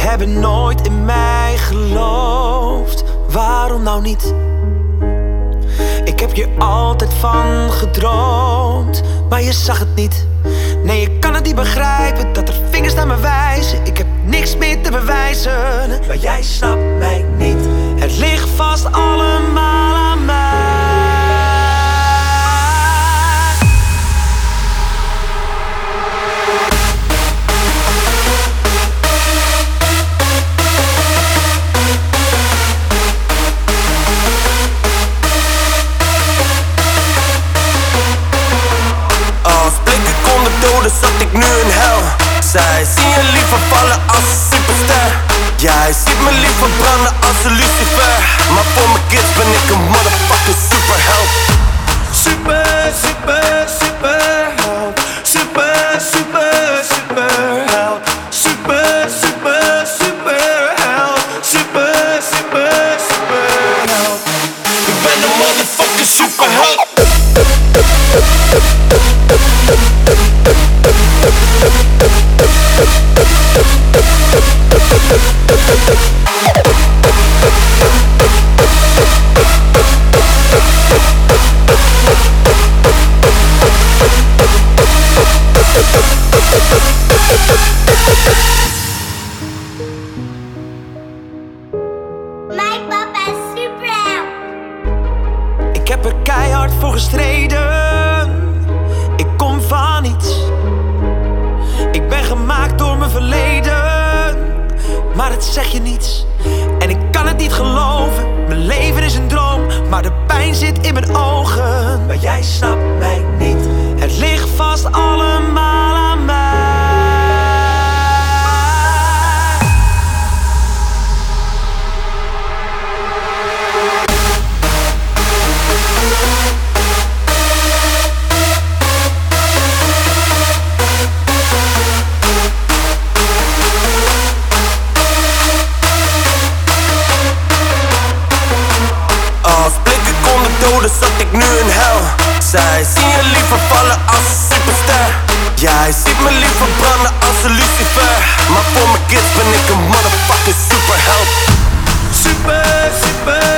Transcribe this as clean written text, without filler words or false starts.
hebben nooit in mij geloofd. Waarom nou niet? Ik heb hier altijd van gedroomd, maar je zag het niet. Nee, ik kan het niet begrijpen dat er vingers naar me wijzen. Ik heb niks meer te bewijzen, maar jij snapt mij niet. Het ligt vast allemaal aan mij. Zat ik nu in hel. Zij zien je liever vallen als een superster. Jij ziet me liever branden als een lucifer. Maar voor mijn kids ben ik een motherfucking superheld. Super, super, superheld. Super, super, superheld. Super, super, superheld. Super, super, superheld. Ik ben een motherfucking superheld. Mijn papa is superheld. Ik heb er keihard voor gestreden. Ik kom van niets. Ik ben gemaakt door mijn verleden, maar het zeg je niets. En ik kan het niet geloven. Mijn leven is een droom, maar de pijn zit in mijn ogen. Maar jij snapt mij niet. Het ligt vast allemaal aan mij. Zat ik nu in hel. Zij zien je liever vallen als een superster. Jij ziet me liever branden als een lucifer. Maar voor mijn kids ben ik een motherfucking superheld. Super, super